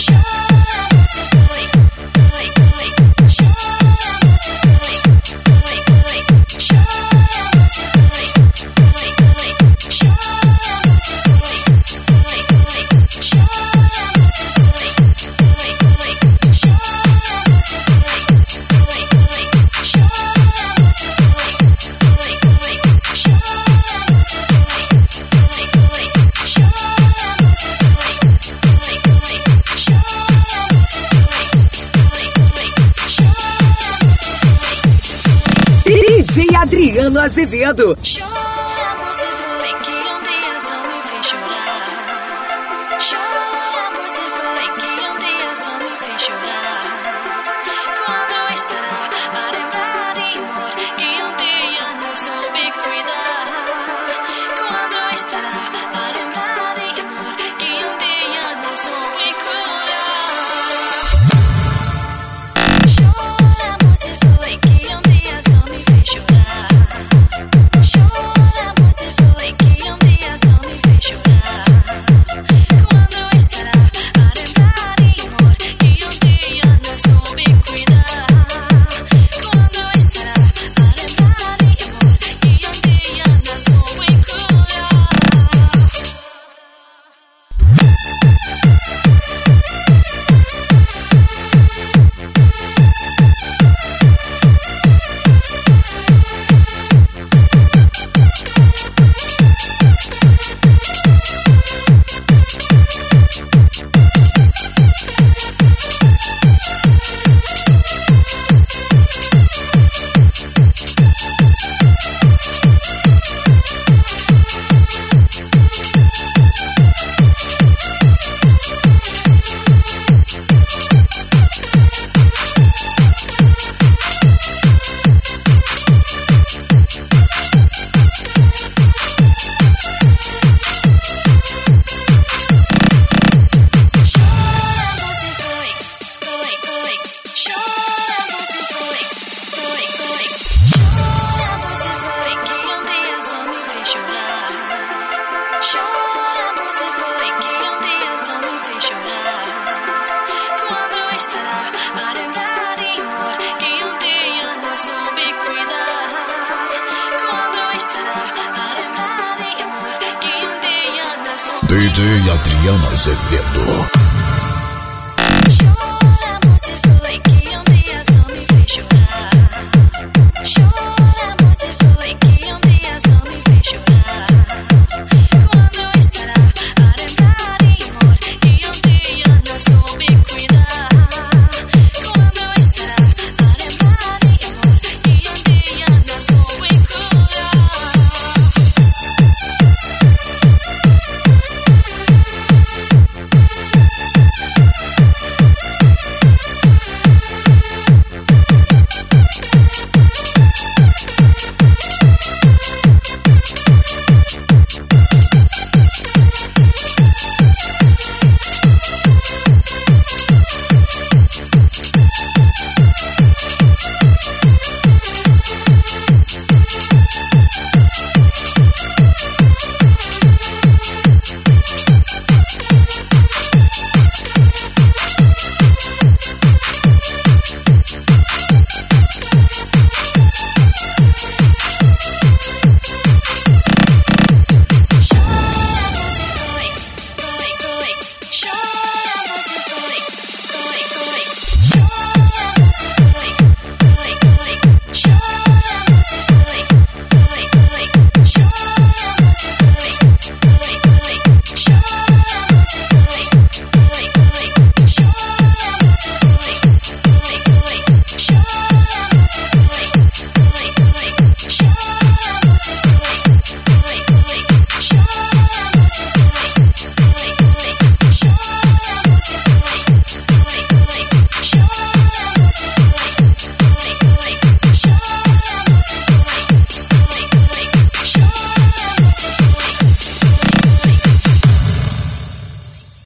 DJ Adriano Azevedo. Chora, você foi que um dia só me fez chorar. Chora, você foi que um dia só me fez chorar. Quando estará a lembrar de amor que um dia não soube cuidar? Quando estará a lembrar de amor que um dia não soube cuidar? Chora, você foi que um dia só me fez chorar. Chora, você foi que um dia só me fez chorar. Quando estará a lembrar de amor que um dia não soube cuidar? Quando estará a lembrar de amor que um dia não soube cuidar? DJ Adriano Azevedo. Chora, você foi que